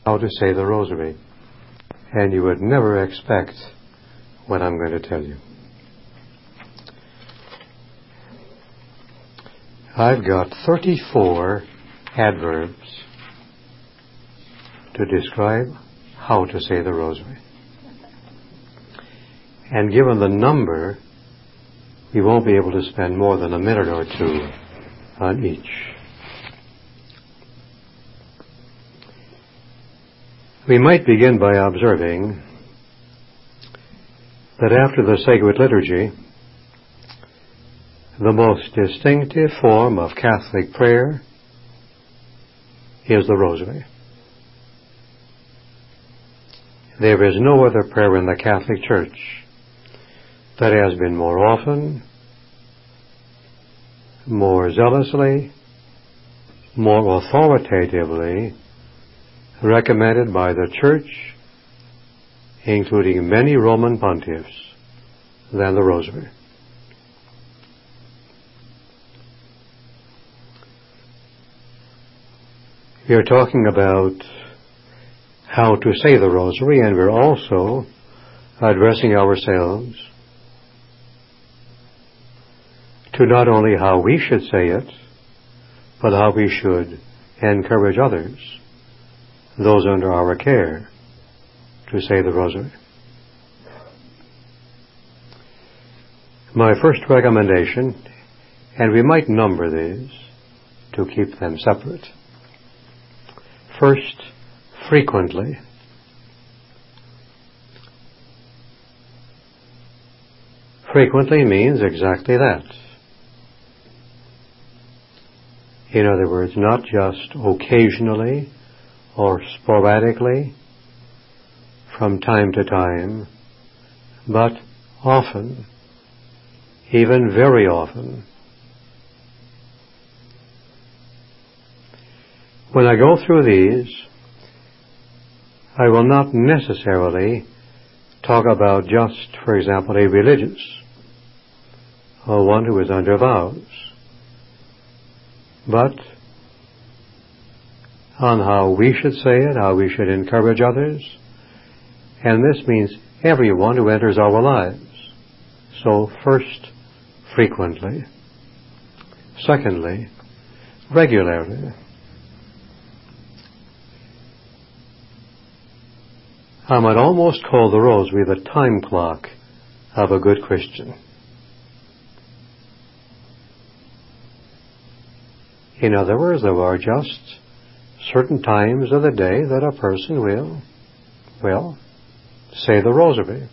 how to say the rosary. And you would never expect what I'm going to tell you. I've got 34 adverbs to describe how to say the rosary. And given the number, we won't be able to spend more than a minute or two on each. We might begin by observing that after the sacred liturgy, the most distinctive form of Catholic prayer is the rosary. There is no other prayer in the Catholic Church that has been more often, more zealously, more authoritatively recommended by the Church, including many Roman pontiffs, than the rosary. We are talking about how to say the rosary, and we're also addressing ourselves to not only how we should say it, but how we should encourage others, those under our care, to say the rosary. My first recommendation, and we might number these to keep them separate. First, frequently. Frequently means exactly that. In other words, not just occasionally or sporadically, from time to time, but often, even very often. When I go through these, I will not necessarily talk about just, for example, a religious or one who is under vows, but on how we should say it, how we should encourage others, and this means everyone who enters our lives. So first, frequently. Secondly, regularly. I might almost call the rosary the time clock of a good Christian. In other words, there are just certain times of the day that a person will, say the rosary.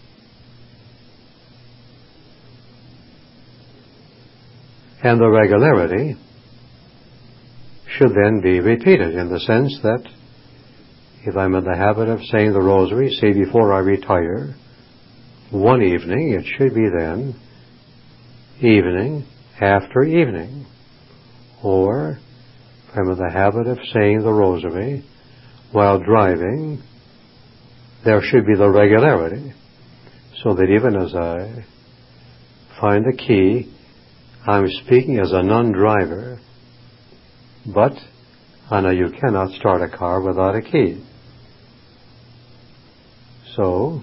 And the regularity should then be repeated in the sense that if I'm in the habit of saying the rosary, say before I retire, one evening, it should be then evening after evening. Or if I'm in the habit of saying the rosary while driving, there should be the regularity, so that even as I find the key, I'm speaking as a non-driver. But I know you cannot start a car without a key. So,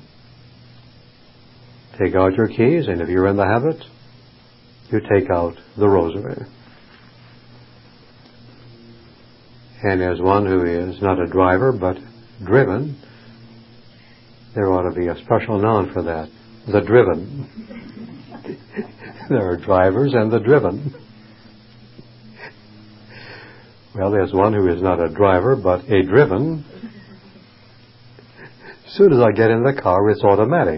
take out your keys, and if you're in the habit, you take out the rosary. And as one who is not a driver but driven, there ought to be a special noun for that, the driven. There are drivers and the driven. Well, there's one who is not a driver but a driven. As soon as I get in the car, it's automatic.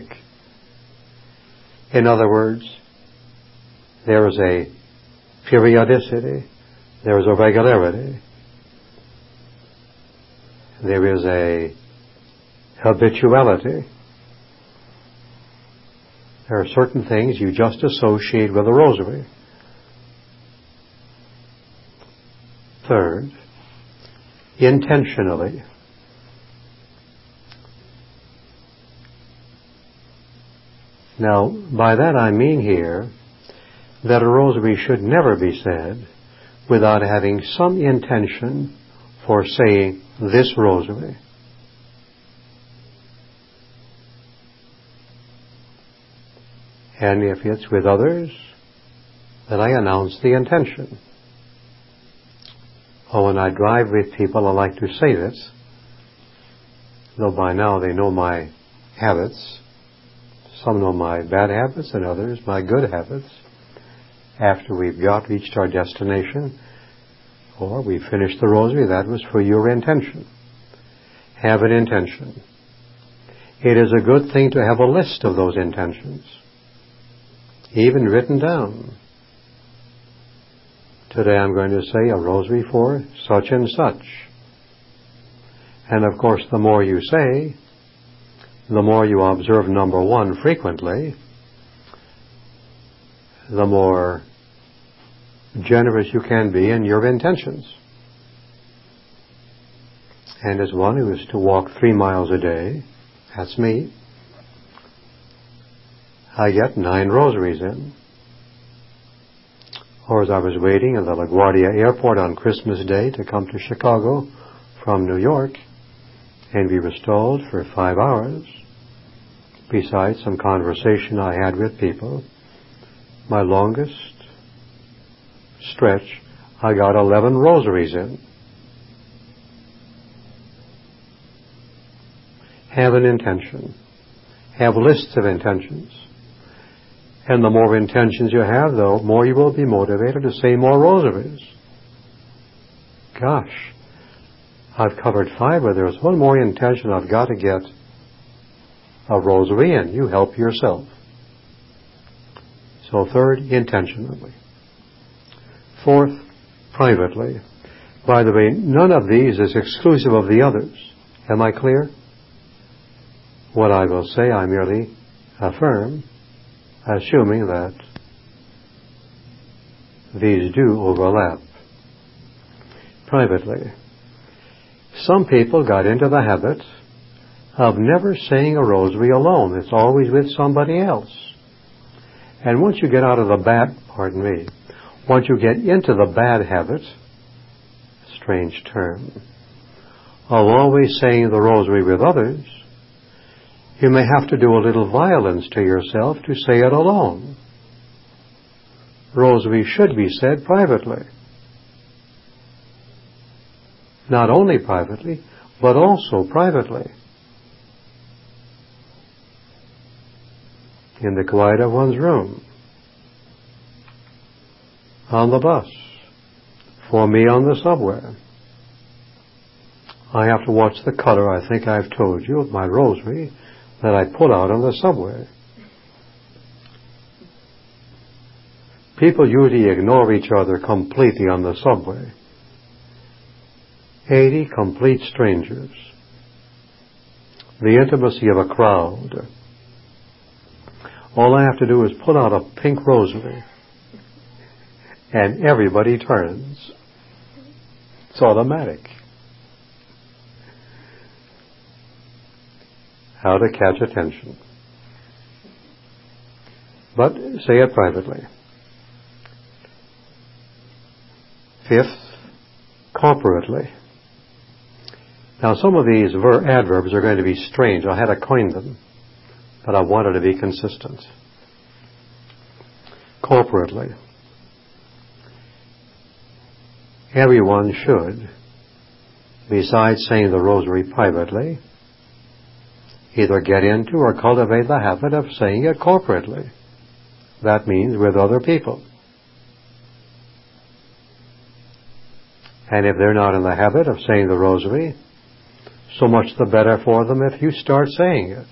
In other words, there is a periodicity, there is a regularity, there is a habituality. There are certain things you just associate with the rosary. Third, intentionally. Now, by that I mean here that a rosary should never be said without having some intention for saying this rosary. And if it's with others, then I announce the intention. Or when I drive with people, I like to say this, though by now they know my habits. Some know my bad habits and others my good habits. After we've reached our destination, or we finished the rosary, that was for your intention. Have an intention. It is a good thing to have a list of those intentions, even written down. Today I'm going to say a rosary for such and such. And of course, the more you say, the more you observe number one frequently, the more generous you can be in your intentions. And as one who is to walk 3 miles a day, that's me, I get 9 rosaries in. Or as I was waiting at the LaGuardia airport on Christmas Day to come to Chicago from New York, and we were stalled for 5 hours, besides some conversation I had with people, my longest stretch, I got 11 rosaries in. Have an intention. Have lists of intentions. And the more intentions you have, the more you will be motivated to say more rosaries. Gosh, I've covered 5, but there's one more intention I've got to get a rosary in. You help yourself. So 3rd, intentionally. 4th, privately. By the way, none of these is exclusive of the others. Am I clear? What I will say, I merely affirm, assuming that these do overlap. Privately. Some people got into the habit of never saying a rosary alone. It's always with somebody else. And once you get out of the once you get into the bad habit, strange term, of always saying the rosary with others, you may have to do a little violence to yourself to say it alone. Rosary should be said privately. Not only privately, but also privately. In the quiet of one's room. On the bus. For me, on the subway. I have to watch the color, I think I've told you, of my rosary that I pull out on the subway. People usually ignore each other completely on the subway. 80 complete strangers. The intimacy of a crowd. All I have to do is pull out a pink rosary, and everybody turns. It's automatic. How to catch attention. But say it privately. 5th, corporately. Now some of these adverbs are going to be strange. I had to coin them, but I wanted to be consistent. Corporately. Everyone should, besides saying the rosary privately, either get into or cultivate the habit of saying it corporately. That means with other people. And if they're not in the habit of saying the rosary, so much the better for them if you start saying it.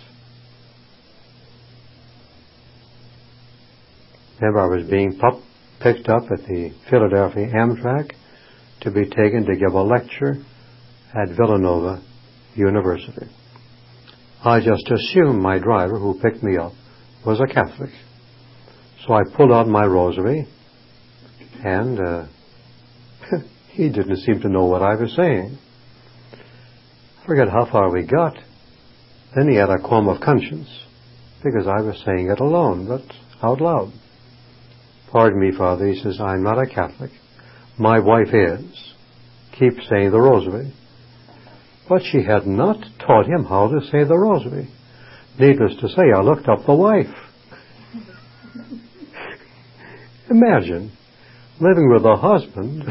Remember, I was being picked up at the Philadelphia Amtrak to be taken to give a lecture at Villanova University. I just assumed my driver who picked me up was a Catholic. So I pulled out my rosary, and he didn't seem to know what I was saying. I forget how far we got. Then he had a qualm of conscience, because I was saying it alone, but out loud. Pardon me, Father, he says, I'm not a Catholic. My wife is. Keep saying the rosary. But she had not taught him how to say the rosary. Needless to say, I looked up the wife. Imagine living with a husband.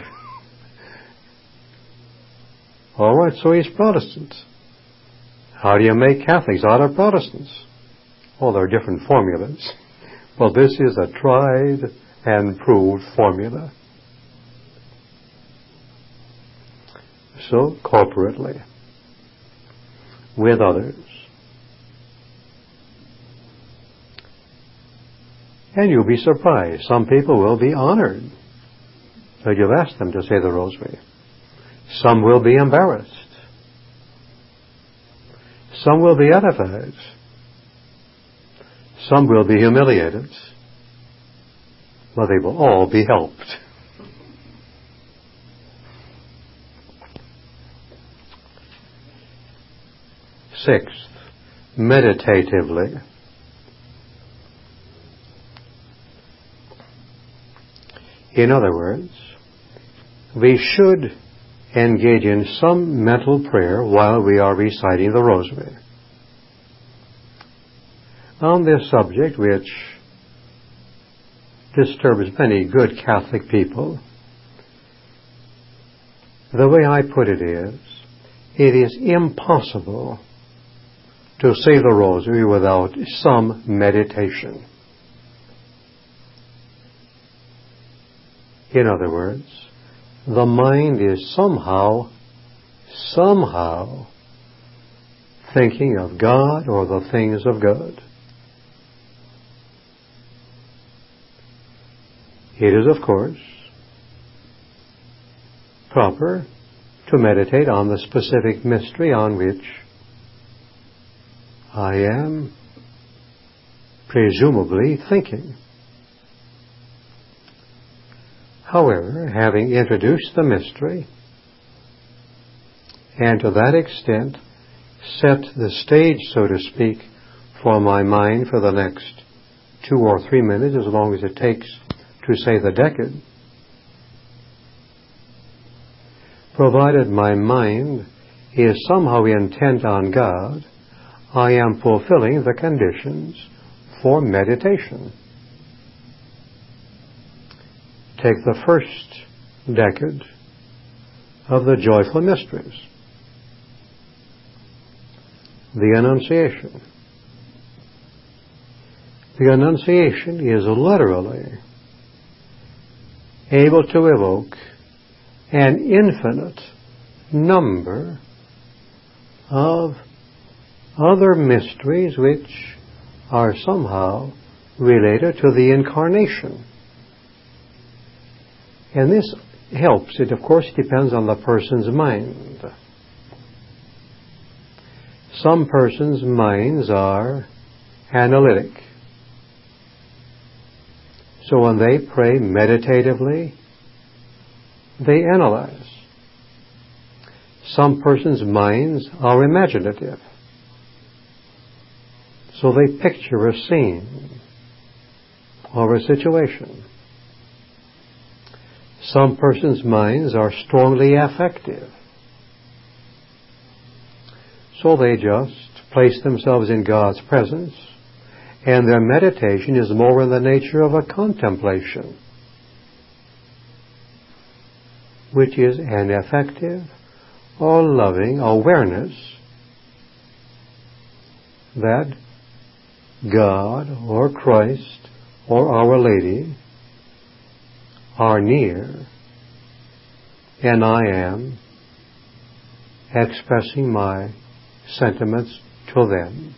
All right, so he's Protestant. How do you make Catholics out of Protestants? Well, there are different formulas. Well, this is a tried and proved formula. So, corporately, with others. And you'll be surprised. Some people will be honored that you've asked them to say the rosary. Some will be embarrassed. Some will be edified. Some will be humiliated. But they will all be helped. Sixth, meditatively. In other words, we should engage in some mental prayer while we are reciting the rosary. On this subject, which disturbs many good Catholic people, the way I put it is impossible to say the rosary without some meditation. In other words, the mind is somehow thinking of God or the things of God. It is, of course, proper to meditate on the specific mystery on which I am presumably thinking. However, having introduced the mystery, and to that extent set the stage, so to speak, for my mind for the next 2 or 3 minutes, as long as it takes to say the decade, provided my mind is somehow intent on God, I am fulfilling the conditions for meditation. Take the first decade of the joyful mysteries, the Annunciation. The Annunciation is literally able to evoke an infinite number of other mysteries which are somehow related to the Incarnation. And this helps. It, of course, depends on the person's mind. Some persons' minds are analytic. So when they pray meditatively, they analyze. Some persons' minds are imaginative. So they picture a scene or a situation. Some persons' minds are strongly affective. So they just place themselves in God's presence, and their meditation is more in the nature of a contemplation, which is an effective or loving awareness that God or Christ or Our Lady are near, and I am expressing my sentiments to them.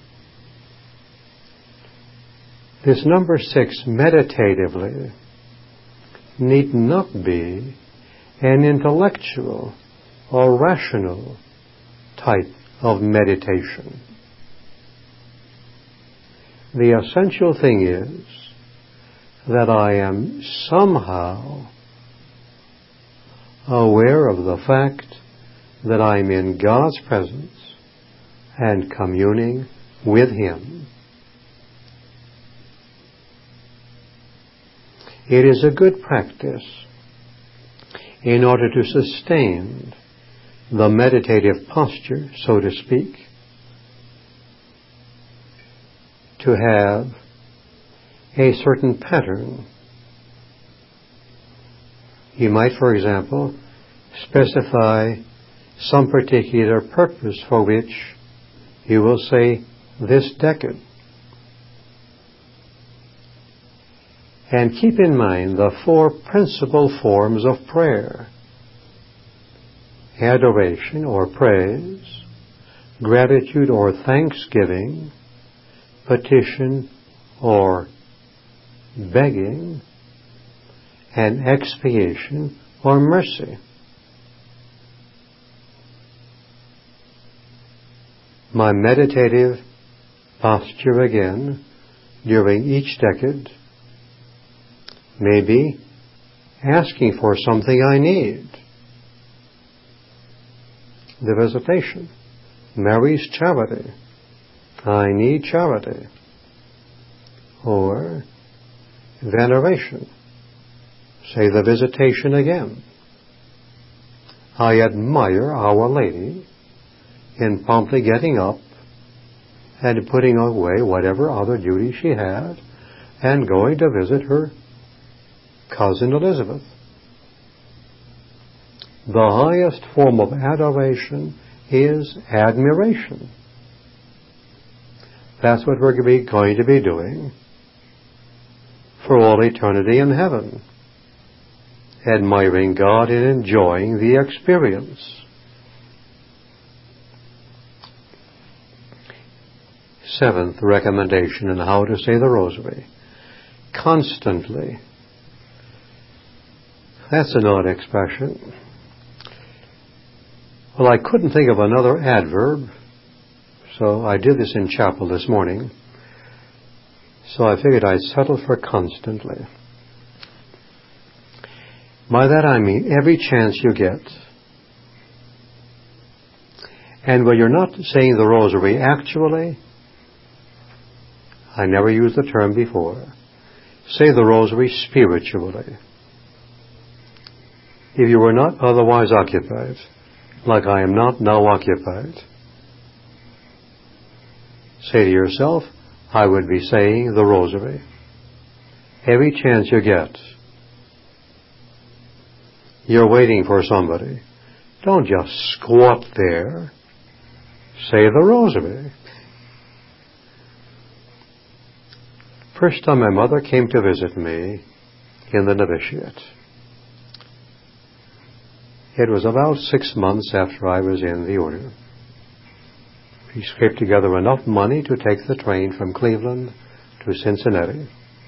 This number 6, meditatively, need not be an intellectual or rational type of meditation. The essential thing is that I am somehow aware of the fact that I'm in God's presence and communing with Him. It is a good practice in order to sustain the meditative posture, so to speak, to have a certain pattern. You might, for example, specify some particular purpose for which you will say this decade. And keep in mind the four principal forms of prayer: adoration or praise, gratitude or thanksgiving, petition or begging, and expiation or mercy. My meditative posture again during each decade may be asking for something I need. The visitation. Mary's charity. I need charity. Or veneration. Say the visitation again. I admire Our Lady in promptly getting up and putting away whatever other duty she had and going to visit her cousin Elizabeth. The highest form of adoration is admiration. That's what we're going to be doing for all eternity in heaven. Admiring God and enjoying the experience. Seventh recommendation on how to say the Rosary. Constantly. That's an odd expression. Well, I couldn't think of another adverb, so I did this in chapel this morning. So I figured I'd settle for constantly. By that I mean every chance you get. And when you're not saying the Rosary actually, I never used the term before, say the Rosary spiritually. If you were not otherwise occupied, like I am not now occupied, say to yourself, I would be saying the Rosary. Every chance you get. You're waiting for somebody. Don't just squat there. Say the Rosary. First time my mother came to visit me in the novitiate. It was about 6 months after I was in the order. We scraped together enough money to take the train from Cleveland to Cincinnati.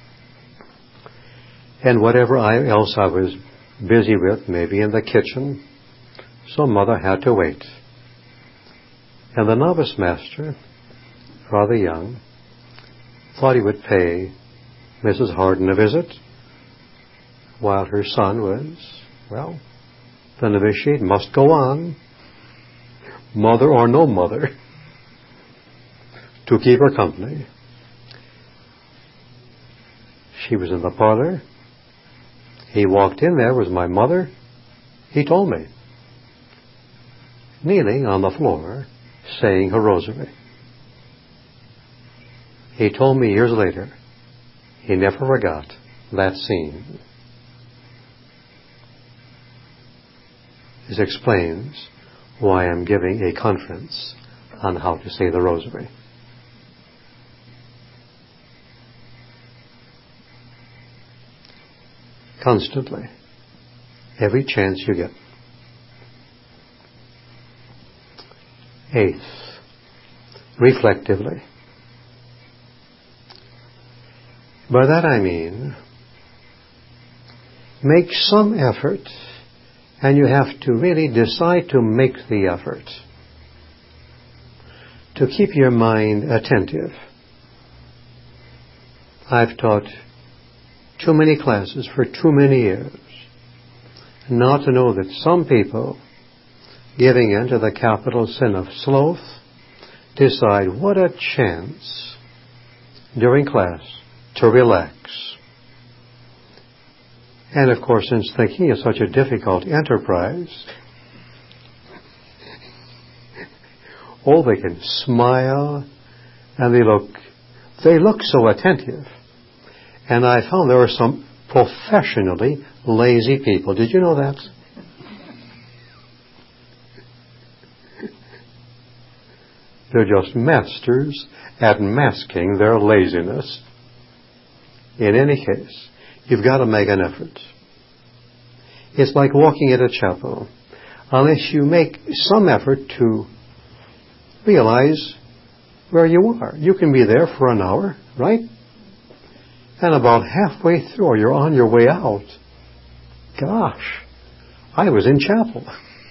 And whatever else I was busy with, maybe in the kitchen, so Mother had to wait. And the novice master, rather young, thought he would pay Mrs. Harden a visit, while her son was, well, the novitiate must go on, mother or no mother, to keep her company. She was in the parlor. He walked in, there was my mother. He told me, kneeling on the floor, saying her Rosary. He told me years later, he never forgot that scene. This explains why I'm giving a conference on how to say the Rosary. Constantly. Every chance you get. Eighth, reflectively. By that I mean, make some effort, and you have to really decide to make the effort to keep your mind attentive. I've taught too many classes for too many years not to know that some people, giving in to the capital sin of sloth, decide what a chance during class to relax. And of course, since thinking is such a difficult enterprise, oh, they can smile and they look so attentive. And I found there were some professionally lazy people. Did you know that? They're just masters at masking their laziness. In any case, you've got to make an effort. It's like walking at a chapel. Unless you make some effort to realize where you are. You can be there for an hour, right? And about halfway through, or you're on your way out. Gosh, I was in chapel.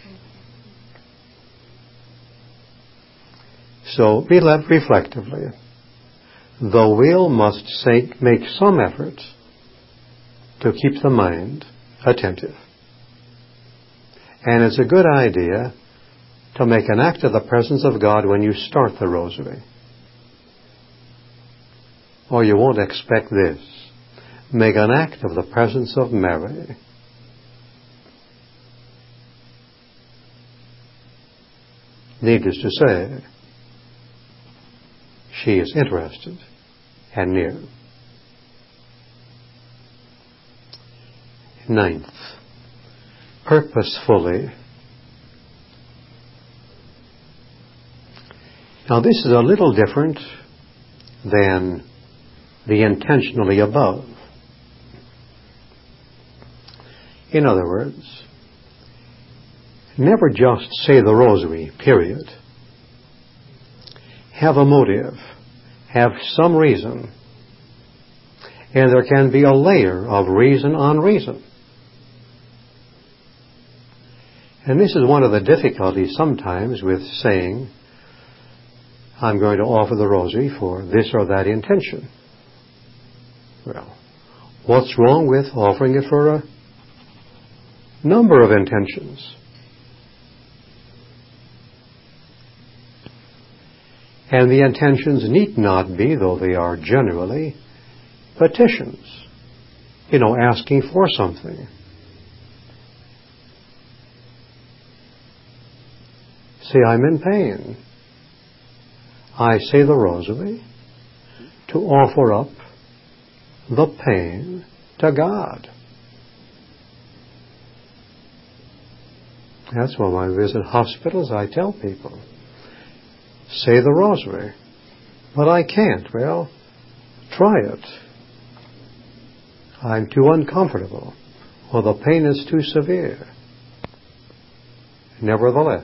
So be led reflectively. The will must make some effort to keep the mind attentive. And it's a good idea to make an act of the presence of God when you start the rosary. Or you won't expect this. Make an act of the presence of Mary. Needless to say, she is interested and near. Ninth, purposefully. Now this is a little different than the intentionally above. In other words, never just say the rosary, period. Have a motive, have some reason, and there can be a layer of reason on reason. And this is one of the difficulties sometimes with saying, I'm going to offer the rosary for this or that intention. Well, what's wrong with offering it for a number of intentions? And the intentions need not be, though they are generally, petitions. Asking for something. Say, I'm in pain. I say the rosary to offer up the pain to God. That's why when I visit hospitals, I tell people, say the rosary. But I can't. Well, try it. I'm too uncomfortable, or the pain is too severe. Nevertheless,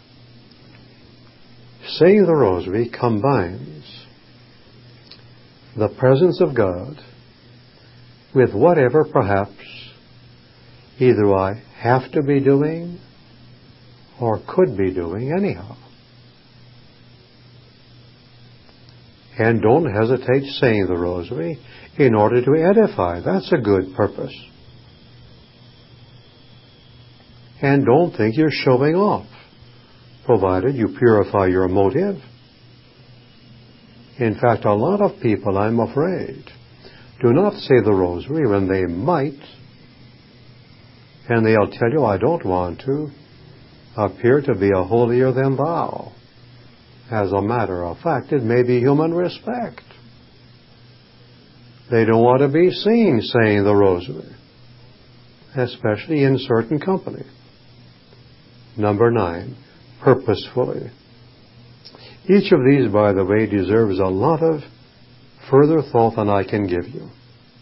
saying the rosary combines the presence of God with whatever perhaps either I have to be doing or could be doing anyhow. And don't hesitate saying the rosary in order to edify. That's a good purpose. And don't think you're showing off, provided you purify your motive. In fact, a lot of people, I'm afraid, do not say the rosary when they might, and they'll tell you, I don't want to appear to be a holier than thou. As a matter of fact, it may be human respect. They don't want to be seen saying the rosary, especially in certain company. Number 9, purposefully. Each of these, by the way, deserves a lot of further thought than I can give you.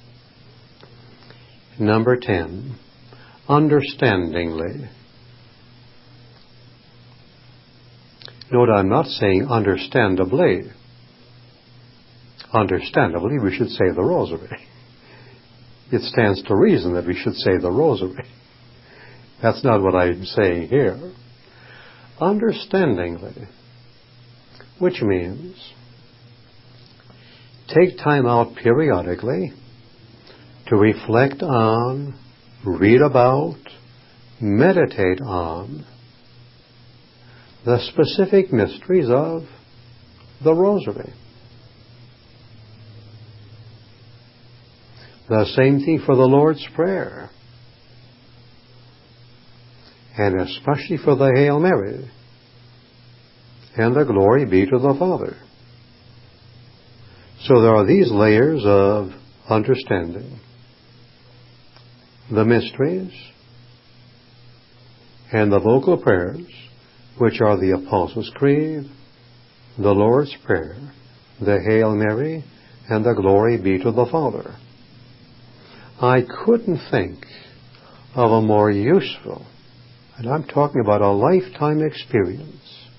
Number 10, understandingly. Note, I'm not saying understandably. Understandably, we should say the rosary. It stands to reason that we should say the rosary. That's not what I'm saying here. Understandingly, which means take time out periodically to reflect on, read about, meditate on the specific mysteries of the rosary. The same thing for the Lord's Prayer, and especially for the Hail Mary and the Glory be to the Father. So there are these layers of understanding. The mysteries and the vocal prayers, which are the Apostles' Creed, the Lord's Prayer, the Hail Mary, and the Glory be to the Father. I couldn't think of a more useful, and I'm talking about a lifetime experience,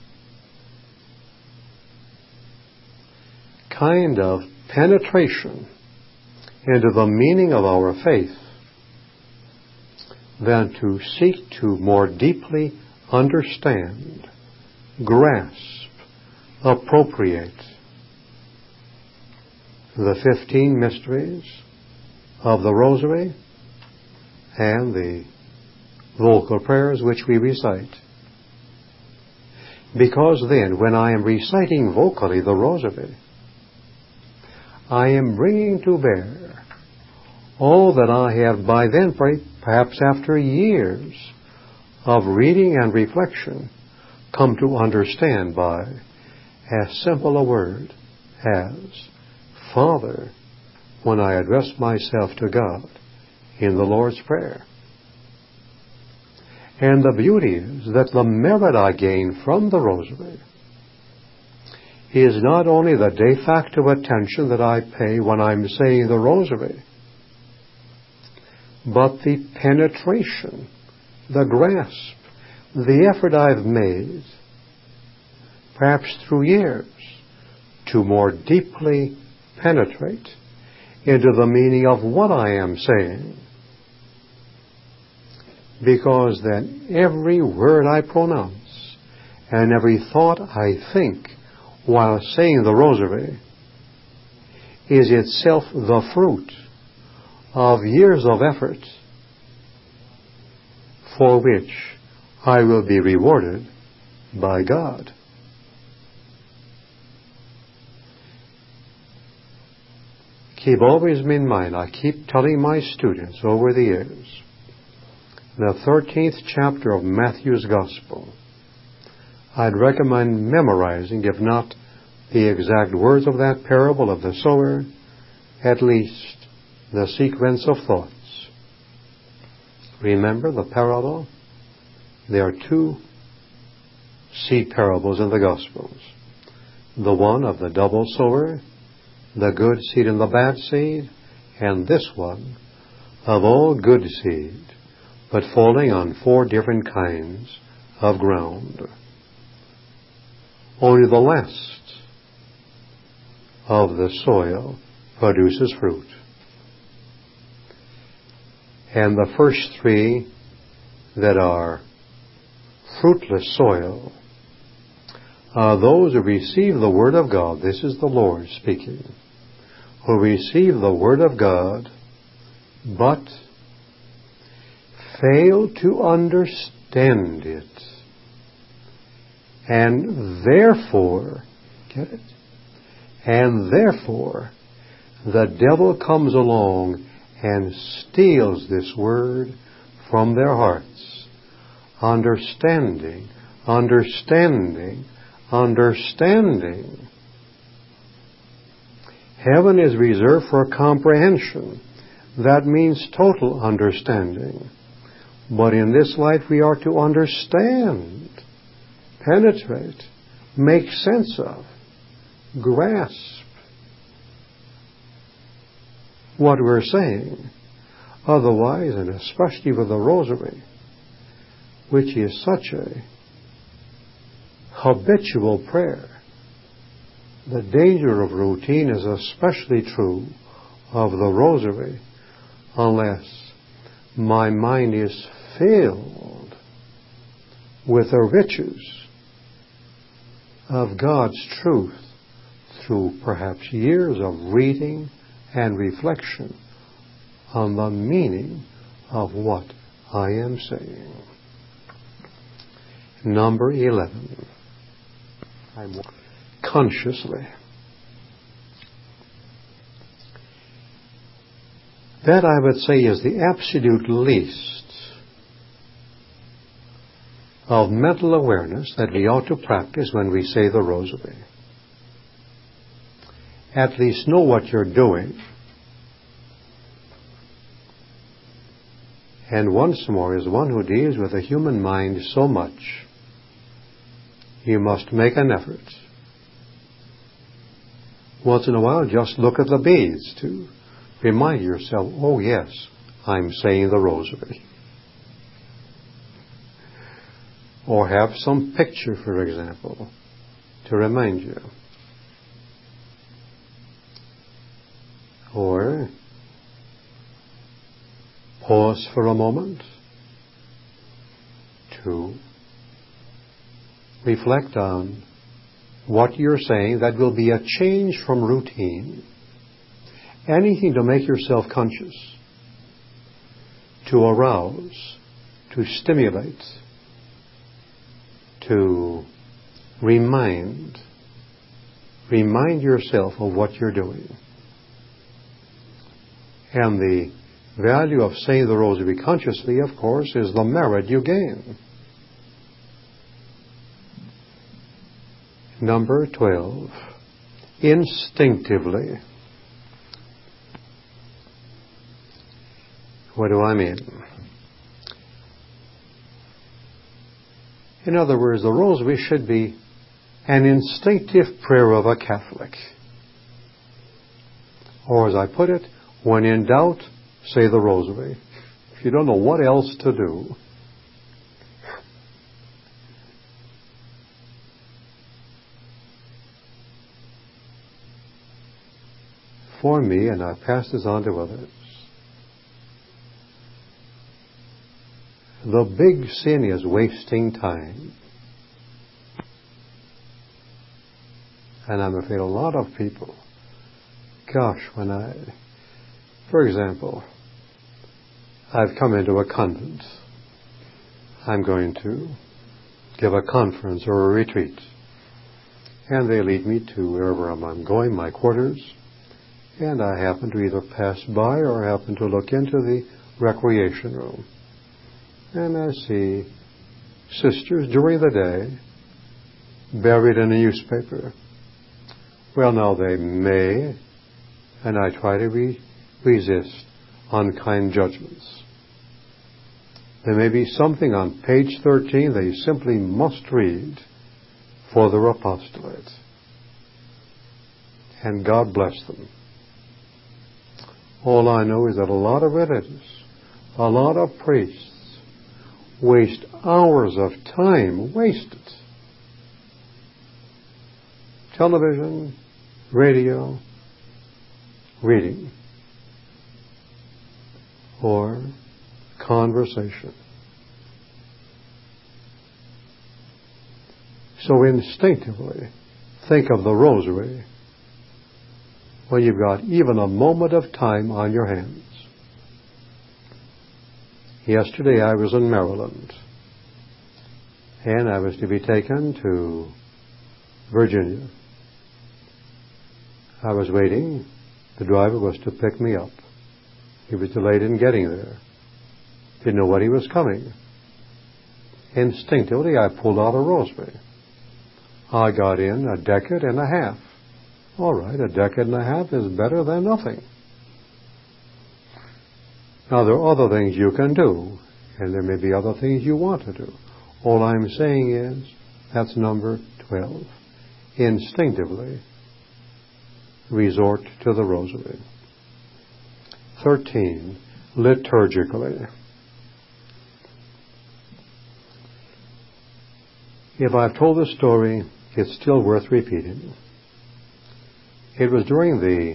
kind of penetration into the meaning of our faith than to seek to more deeply understand, grasp, appropriate the 15 mysteries of the Rosary and the vocal prayers which we recite. Because then, when I am reciting vocally the Rosary, I am bringing to bear all that I have by then, perhaps after years of reading and reflection, come to understand by as simple a word as Father when I address myself to God in the Lord's Prayer. And the beauty is that the merit I gain from the Rosary is not only the de facto attention that I pay when I'm saying the Rosary, but the penetration, the grasp, the effort I've made, perhaps through years, to more deeply penetrate into the meaning of what I am saying. Because then every word I pronounce and every thought I think while saying the Rosary is itself the fruit of years of effort for which I will be rewarded by God. Keep always in mind, I keep telling my students over the years, the 13th chapter of Matthew's Gospel, I'd recommend memorizing, if not the exact words of that parable of the sower, at least the sequence of thoughts. Remember the parable? There are two seed parables in the Gospels. The one of the double sower, the good seed and the bad seed, and this one of all good seed, but falling on 4 different kinds of ground. Only the last of the soil produces fruit. And the first 3 that are fruitless soil are those who receive the Word of God. This is the Lord speaking. Who receive the Word of God, but fail to understand it. And therefore, get it? And therefore, the devil comes along and steals this word from their hearts. Understanding, understanding, understanding. Heaven is reserved for comprehension. That means total understanding. But in this life we are to understand, penetrate, make sense of, grasp what we're saying. Otherwise, and especially with the Rosary, which is such a habitual prayer, the danger of routine is especially true of the Rosary, unless my mind is filled with the riches of God's truth through perhaps years of reading and reflection on the meaning of what I am saying. Number 11. Consciously. That, I would say, is the absolute least of mental awareness that we ought to practice when we say the Rosary. At least know what you're doing And once more, as one who deals with the human mind so much, you must make an effort. Once in a while, just look at the beads to remind yourself, oh yes, I'm saying the rosary. Or have some picture, for example, to remind you. Or pause for a moment to reflect on what you're saying. That will be a change from routine. Anything to make yourself conscious, to arouse, to stimulate, to remind yourself of what you're doing. And the value of saying the rosary consciously, of course, is the merit you gain. Number 12, instinctively. What do I mean? In other words, the rosary should be an instinctive prayer of a Catholic. Or as I put it, when in doubt, say the rosary. If you don't know what else to do. For me, and I pass this on to others, the big sin is wasting time. And I'm afraid a lot of people, for example, I've come into a convent. I'm going to give a conference or a retreat. And they lead me to wherever I'm going, my quarters. And I happen to either pass by or happen to look into the recreation room. And I see sisters during the day buried in a newspaper. Well, now they may, and I try to resist unkind judgments. There may be something on page 13 they simply must read for their apostolate. And God bless them. All I know is that a lot of religious, a lot of priests, waste hours of time wasted. Television, radio, reading, or conversation. So instinctively, think of the rosary when you've got even a moment of time on your hands. Yesterday I was in Maryland, and I was to be taken to Virginia. I was waiting. The driver was to pick me up. He was delayed in getting there. Didn't know when he was coming. Instinctively, I pulled out a rosary. I got in a decade and a half. All right, a decade and a half is better than nothing. Now, there are other things you can do, and there may be other things you want to do. All I'm saying is, that's number 12. Instinctively, resort to the rosary. 13, liturgically. If I've told this story, it's still worth repeating. It was during the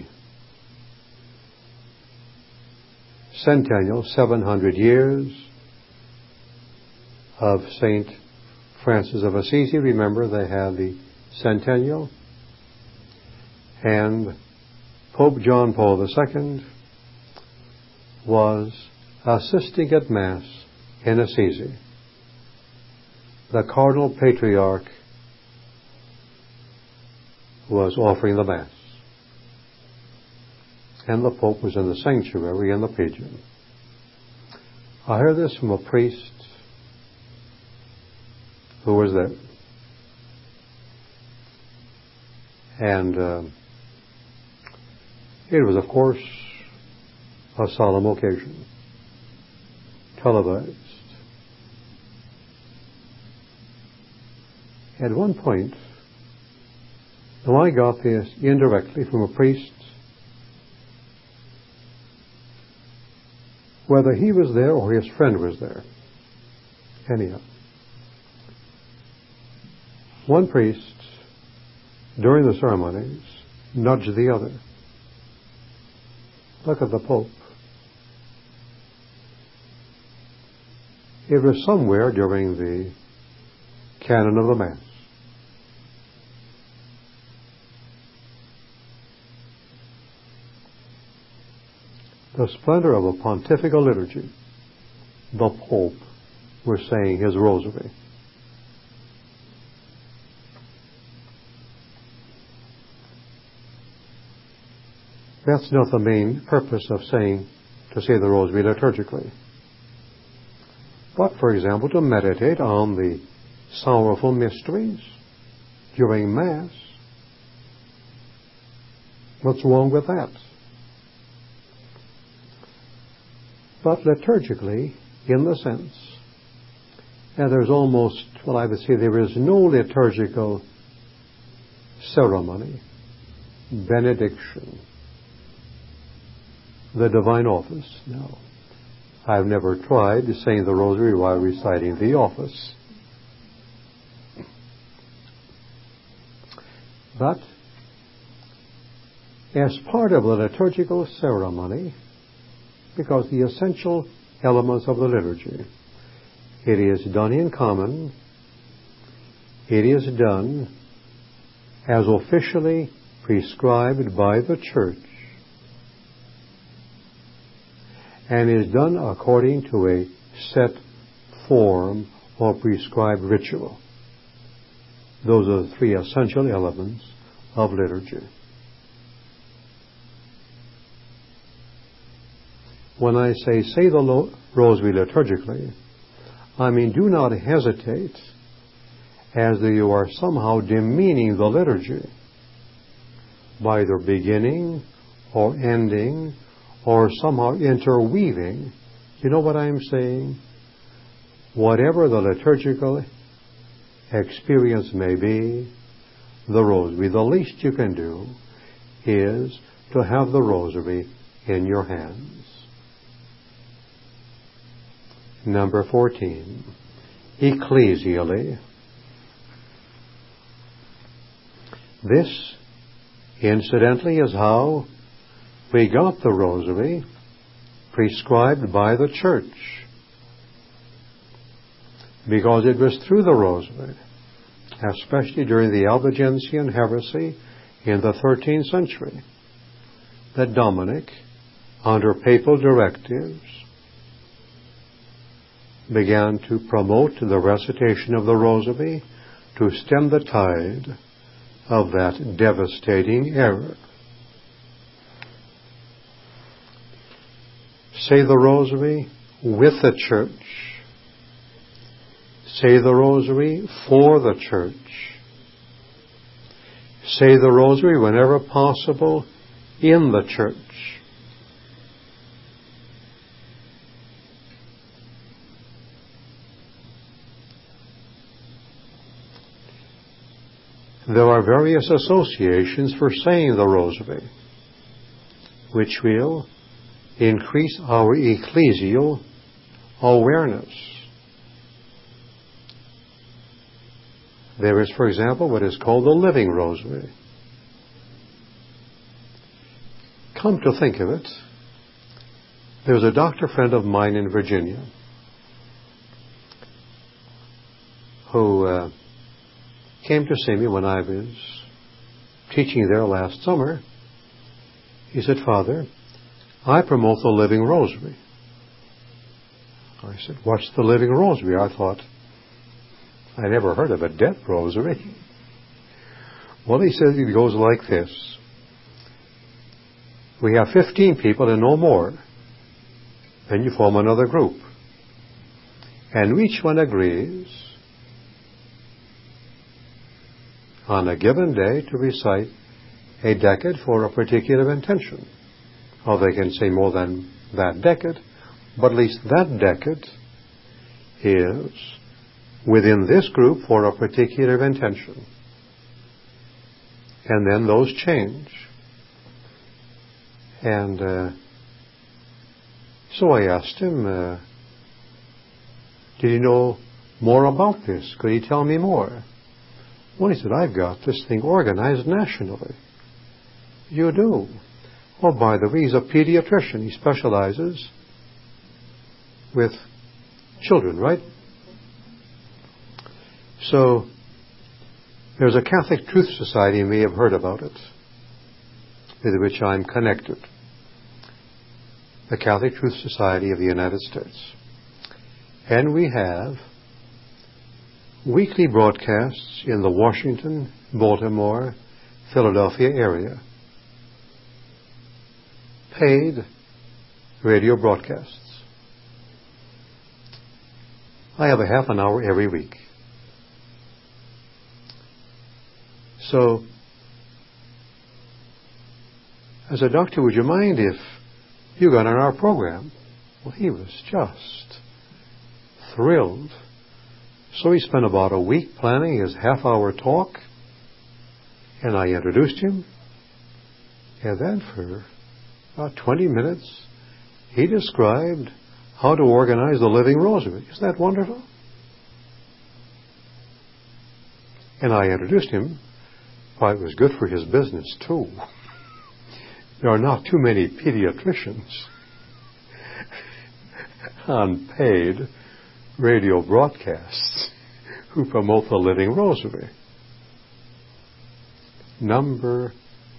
centennial, 700 years of St. Francis of Assisi. Remember, they had the centennial. And Pope John Paul II was assisting at Mass in Assisi. The Cardinal Patriarch was offering the Mass. And the Pope was in the sanctuary in the Pigeon. I heard this from a priest who was there. And it was, of course, a solemn occasion. televised. At one point, now I got this indirectly from a priest, whether he was there or his friend was there. Anyhow, one priest, during the ceremonies, nudged the other. Look at the Pope. It was somewhere during the canon of the Mass. The splendor of a pontifical liturgy, the Pope was saying his rosary. That's not the main purpose of to say the rosary liturgically. But, for example, to meditate on the sorrowful mysteries during Mass. What's wrong with that? But liturgically, in the sense, and there's almost, well, I would say there is no liturgical ceremony, benediction, the divine office. No. I've never tried saying the rosary while reciting the office. But as part of the liturgical ceremony, because the essential elements of the liturgy, it is done in common, it is done as officially prescribed by the Church, and is done according to a set form or prescribed ritual. Those are the three essential elements of liturgy. When I say the rosary liturgically, I mean do not hesitate as though you are somehow demeaning the liturgy by either beginning or ending or somehow interweaving. You know what I'm saying? Whatever the liturgical experience may be, the rosary, the least you can do is to have the rosary in your hands. Number 14, ecclesially. This, incidentally, is how we got the rosary prescribed by the Church, because it was through the rosary, especially during the Albigensian heresy in the 13th century, that Dominic, under papal directives, began to promote the recitation of the rosary to stem the tide of that devastating error. Say the rosary with the Church. Say the rosary for the Church. Say the rosary whenever possible in the Church. There are various associations for saying the rosary, which will increase our ecclesial awareness. There is, for example, what is called the living rosary. Come to think of it, there was a doctor friend of mine in Virginia who came to see me when I was teaching there last summer. He said, "Father, I promote the living rosary." I said, "What's the living rosary?" I thought, I never heard of a dead rosary. Well, he says it goes like this. We have 15 people and no more. Then you form another group. And each one agrees on a given day to recite a decade for a particular intention. Or they can say more than that decade, But at least that decade is within this group for a particular intention. And then those change. And so I asked him, did he know more about this? Could he tell me more? Well, he said, I've got this thing organized nationally. You do? Oh, by the way, he's a pediatrician. He specializes with children, right? So, there's a Catholic Truth Society, you may have heard about it, with which I'm connected. The Catholic Truth Society of the United States. And we have weekly broadcasts in the Washington, Baltimore, Philadelphia area. Paid radio broadcasts. I have a half an hour every week. So, I said, Doctor, would you mind if you got on our program? Well, he was just thrilled. So he spent about a week planning his half-hour talk, and I introduced him. And then for about 20 minutes, he described how to organize the Living Rosary. Isn't that wonderful? And I introduced him. Well, it was good for his business, too. There are not too many pediatricians on paid radio broadcasts who promote the Living Rosary. Number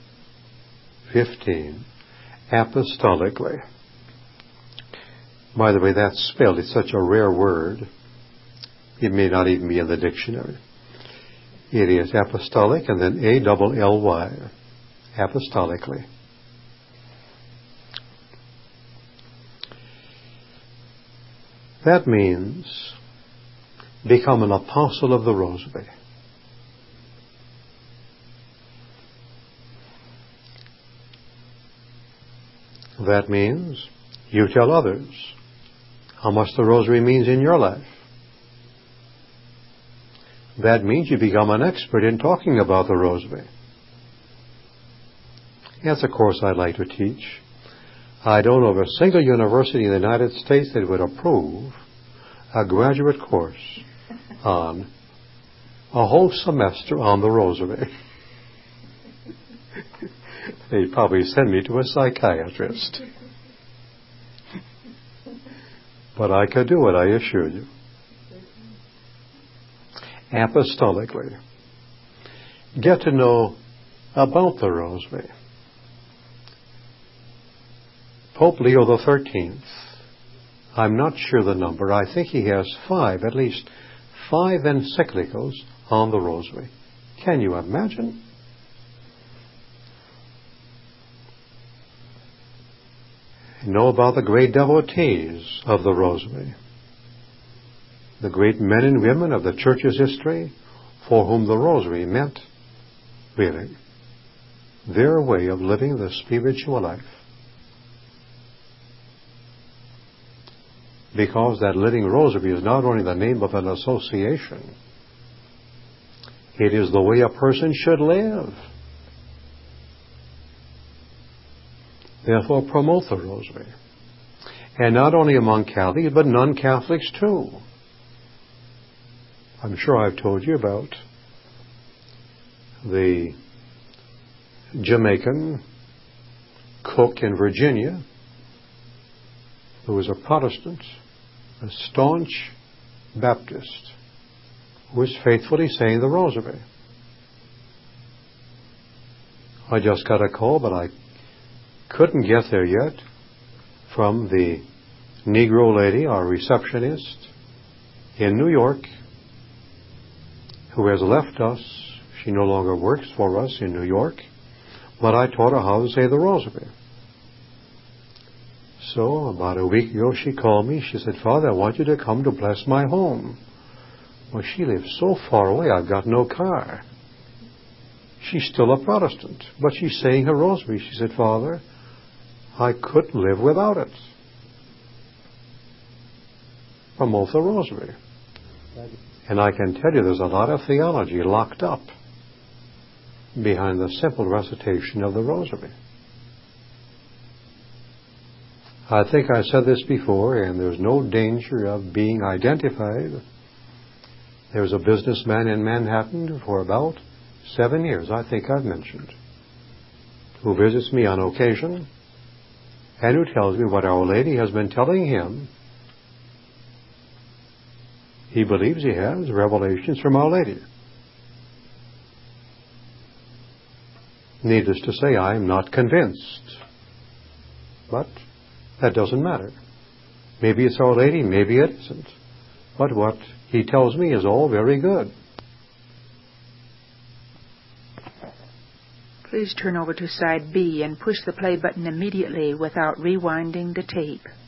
15, apostolically. By the way, that's spelled. It's such a rare word. It may not even be in the dictionary. It is apostolic and then A-double-L-Y. Apostolically. That means become an apostle of the Rosary. That means you tell others how much the Rosary means in your life. That means you become an expert in talking about the Rosary. That's a course I'd like to teach. I don't know of a single university in the United States that would approve a graduate course on a whole semester on the Rosary. They'd probably send me to a psychiatrist. But I could do it, I assure you. Apostolically. Get to know about the Rosary. Pope Leo XIII, I'm not sure the number, I think he has at least five encyclicals on the Rosary. Can you imagine? Know about the great devotees of the Rosary, the great men and women of the Church's history for whom the Rosary meant, really, their way of living the spiritual life. Because that Living Rosary is not only the name of an association, it is the way a person should live. Therefore, promote the Rosary. And not only among Catholics, but non-Catholics too. I'm sure I've told you about the Jamaican cook in Virginia who was a Protestant, a staunch Baptist, who was faithfully saying the Rosary. I just got a call, but I couldn't get there yet, from the Negro lady, our receptionist in New York, who has left us. She no longer works for us in New York, but I taught her how to say the Rosary. So about a week ago she called me. She said, Father, I want you to come to bless my home. Well, she lives so far away, I've got no car. She's still a Protestant, but she's saying her Rosary. She said, Father, I couldn't live without it. promote the rosary. And I can tell you there's a lot of theology locked up behind the simple recitation of the rosary. I think I said this before, and there's no danger of being identified. There's a businessman in Manhattan for about 7 years, I think I've mentioned, who visits me on occasion and who tells me what Our Lady has been telling him. He believes he has revelations from Our Lady. Needless to say, I am not convinced. But that doesn't matter. Maybe it's Our Lady, maybe it isn't. But what he tells me is all very good. Please turn over to side B and push the play button immediately without rewinding the tape.